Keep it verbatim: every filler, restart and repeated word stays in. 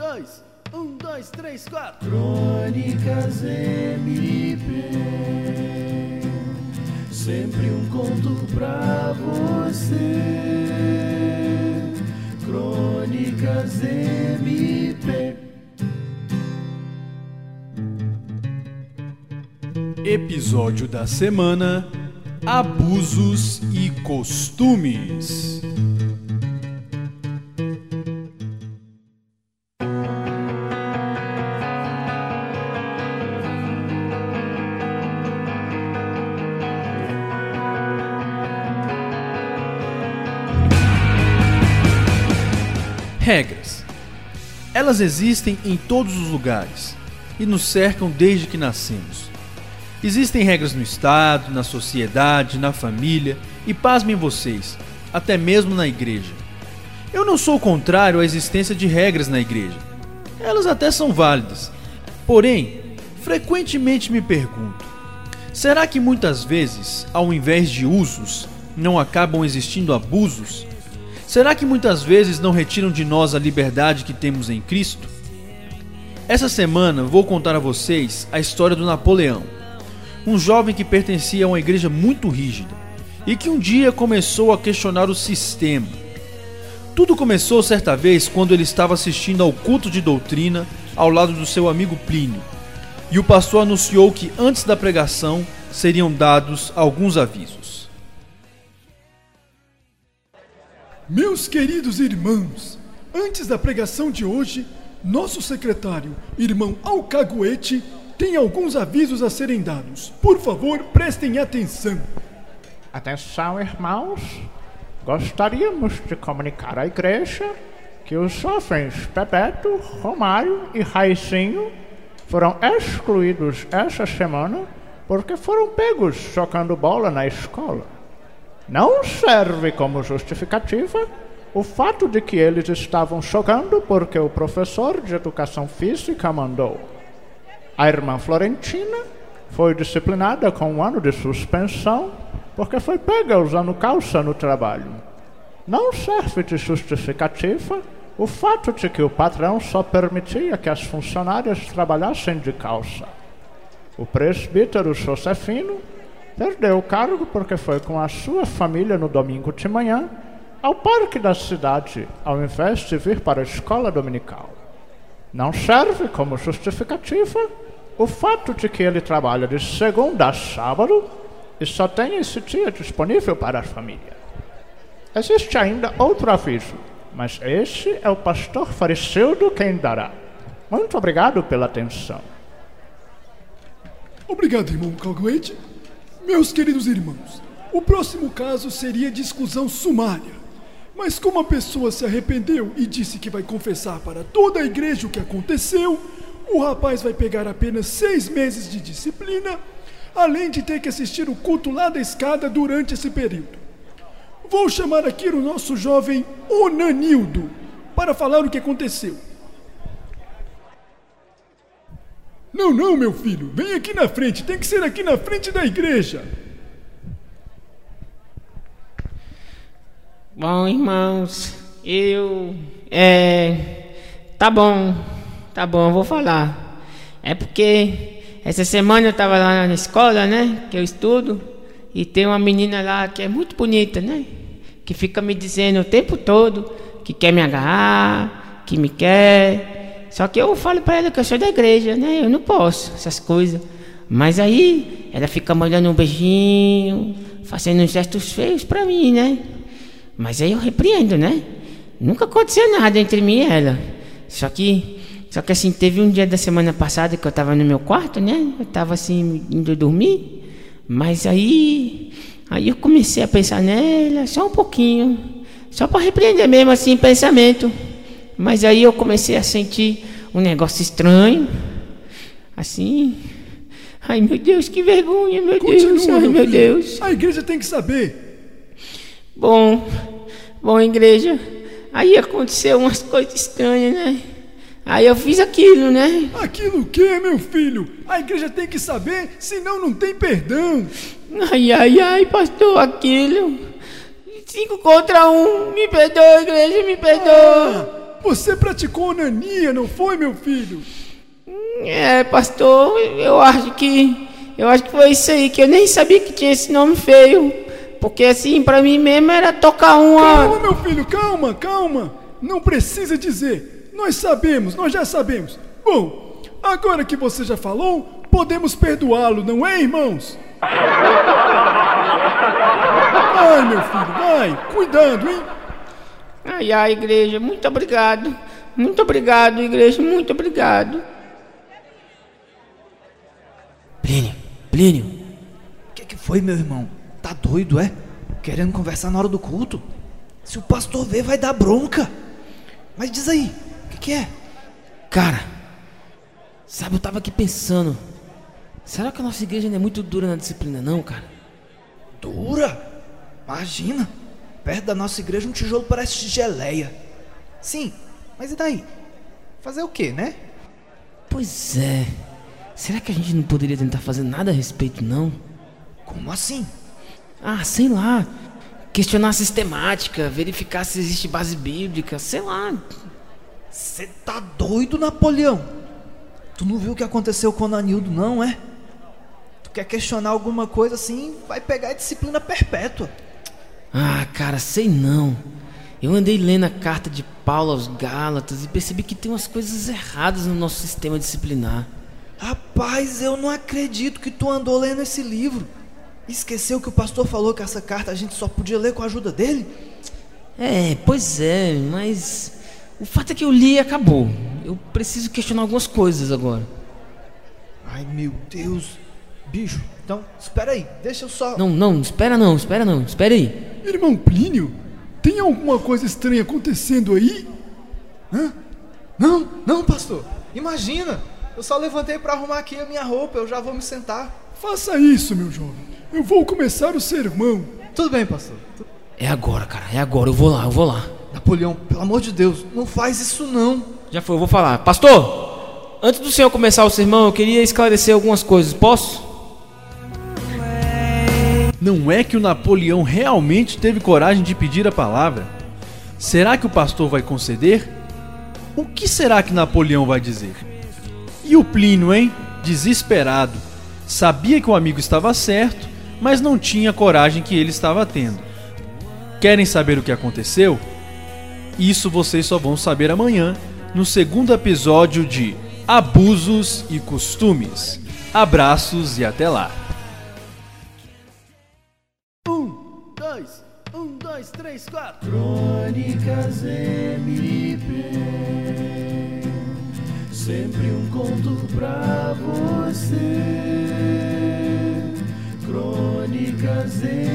dois, um, dois, três, quatro. Crônicas M P, sempre um conto pra você. Crônicas M P. Episódio da semana: abusos e costumes. Regras. Elas existem em todos os lugares e nos cercam desde que nascemos. Existem regras no Estado, na sociedade, na família e, pasmem vocês, até mesmo na igreja. Eu não sou contrário à existência de regras na igreja. Elas até são válidas. Porém, frequentemente me pergunto, será que muitas vezes, ao invés de usos, não acabam existindo abusos? Será que muitas vezes não retiram de nós a liberdade que temos em Cristo? Essa semana vou contar a vocês a história do Napoleão, um jovem que pertencia a uma igreja muito rígida e que um dia começou a questionar o sistema. Tudo começou certa vez quando ele estava assistindo ao culto de doutrina ao lado do seu amigo Plínio, e o pastor anunciou que antes da pregação seriam dados alguns avisos. Meus queridos irmãos, antes da pregação de hoje, nosso secretário, irmão Alcaguete, tem alguns avisos a serem dados. Por favor, prestem atenção. Atenção, irmãos. Gostaríamos de comunicar à igreja que os jovens Bebeto, Romário e Raizinho foram excluídos essa semana porque foram pegos jogando bola na escola. Não serve como justificativa o fato de que eles estavam jogando porque o professor de educação física mandou. A irmã Florentina foi disciplinada com um ano de suspensão porque foi pega usando calça no trabalho. Não serve de justificativa o fato de que o patrão só permitia que as funcionárias trabalhassem de calça. O presbítero Josefino perdeu o cargo porque foi com a sua família no domingo de manhã ao parque da cidade, ao invés de vir para a escola dominical. Não serve como justificativa o fato de que ele trabalha de segunda a sábado e só tem esse dia disponível para a família. Existe ainda outro aviso, mas esse é o pastor Faricildo quem dará. Muito obrigado pela atenção. Obrigado, irmão Alcaguete. Meus queridos irmãos, o próximo caso seria de exclusão sumária. Mas como a pessoa se arrependeu e disse que vai confessar para toda a igreja o que aconteceu, o rapaz vai pegar apenas seis meses de disciplina, além de ter que assistir o culto lá da escada durante esse período. Vou chamar aqui o nosso jovem Onanildo para falar o que aconteceu. Não, não, meu filho, vem aqui na frente, tem que ser aqui na frente da igreja. Bom, irmãos, eu... É... Tá bom, tá bom, eu vou falar. É porque essa semana eu tava lá na escola, né, que eu estudo, e tem uma menina lá que é muito bonita, né, que fica me dizendo o tempo todo que quer me agarrar, que me quer. Só que eu falo pra ela que eu sou da igreja, né, eu não posso, essas coisas. Mas aí ela fica me dando um beijinho, fazendo uns gestos feios pra mim, né. Mas aí eu repreendo, né? Nunca aconteceu nada entre mim e ela. Só que, só que assim, teve um dia da semana passada que eu tava no meu quarto, né? Eu tava assim, indo dormir. Mas aí, aí eu comecei a pensar nela, só um pouquinho. Só para repreender mesmo, assim, pensamento. Mas aí eu comecei a sentir um negócio estranho. Assim... Ai, meu Deus, que vergonha, meu Continua, Deus. Ai, meu meu filho. Deus. A igreja tem que saber. Bom, bom, igreja, aí aconteceu umas coisas estranhas, né? Aí eu fiz aquilo, né? Aquilo o quê, meu filho? A igreja tem que saber, senão não tem perdão. Ai, ai, ai, pastor, aquilo. Cinco contra um, me perdoa, igreja, me perdoa. Ah, Você praticou onania, não foi, meu filho? É, pastor, eu acho que... Eu acho que foi isso aí, que eu nem sabia que tinha esse nome feio. Porque assim, pra mim mesmo era tocar uma... Calma, meu filho, calma, calma. Não precisa dizer. Nós sabemos, nós já sabemos. Bom, agora que você já falou, podemos perdoá-lo, não é, irmãos? Vai, meu filho, vai. Cuidado, hein? Ai, ai, igreja, muito obrigado. Muito obrigado, igreja, muito obrigado. Plínio, Plínio, o que, que foi, meu irmão? Tá doido, é? Querendo conversar na hora do culto? Se o pastor ver, vai dar bronca. Mas diz aí, o que, que é? Cara, sabe, eu tava aqui pensando, será que a nossa igreja não é muito dura na disciplina, não, cara? Dura? Imagina, perto da nossa igreja um tijolo parece geleia. Sim, mas e daí? Fazer o quê, né? Pois é, será que a gente não poderia tentar fazer nada a respeito, não? Como assim? Ah, sei lá, questionar a sistemática, verificar se existe base bíblica, sei lá. Você tá doido, Napoleão? Tu não viu o que aconteceu com o Ananildo, não, é? Tu quer questionar alguma coisa assim, vai pegar a disciplina perpétua. Ah, cara, sei não. Eu andei lendo a carta de Paulo aos Gálatas e percebi que tem umas coisas erradas no nosso sistema disciplinar. Rapaz, eu não acredito que tu andou lendo esse livro. Esqueceu que o pastor falou que essa carta a gente só podia ler com a ajuda dele? É, pois é, mas o fato é que eu li e acabou. Eu preciso questionar algumas coisas agora. Ai, meu Deus. Bicho, então, espera aí, deixa eu só... Não, não, espera não, espera não, espera aí. Irmão Plínio, tem alguma coisa estranha acontecendo aí? Hã? Não, não, pastor. Imagina, eu só levantei para arrumar aqui a minha roupa, eu já vou me sentar. Faça isso, meu jovem. Eu vou começar o sermão. Tudo bem, pastor. É agora, cara, é agora, eu vou lá, eu vou lá. Napoleão, pelo amor de Deus, não faz isso não. Já foi, eu vou falar. Pastor, antes do senhor começar o sermão, eu queria esclarecer algumas coisas, posso? Não é que o Napoleão realmente teve coragem de pedir a palavra? Será que o pastor vai conceder? O que será que Napoleão vai dizer? E o Plínio, hein? Desesperado. Sabia que o amigo estava certo, mas não tinha a coragem que ele estava tendo. Querem saber o que aconteceu? Isso vocês só vão saber amanhã, no segundo episódio de Abusos e Costumes. Abraços e até lá. Um, dois, um, dois, três, quatro. Crônicas M P, sempre um conto pra você. Crônicas M P.